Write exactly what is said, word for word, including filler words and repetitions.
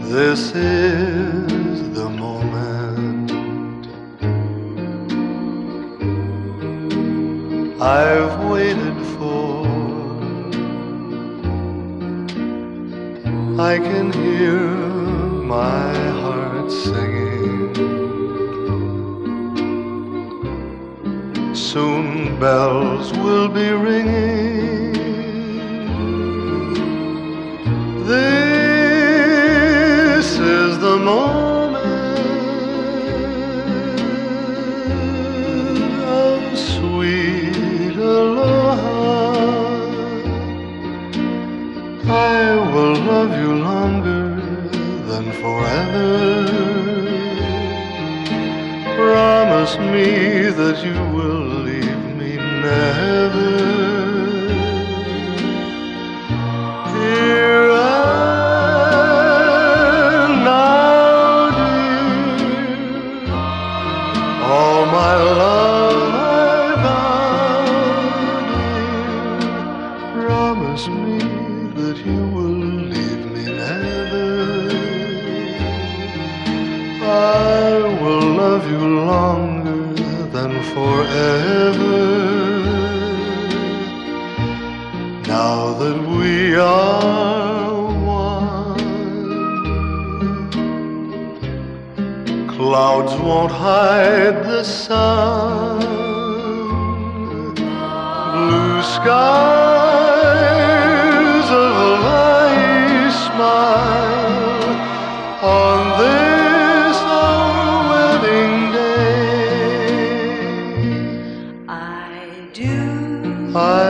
This is the moment I've waited for. I can hear my heart singing. Soon bells will be ringing. This is the moment of sweet aloha. I will love you longer than forever. Promise me that you will leave me never. Here and now, dear, all my love I vow, dear. Promise me that you will leave me never. I will love you longer than forever. Now that we are one, clouds won't hide the sun. Blue skies of a light smile on this our wedding day. I do. I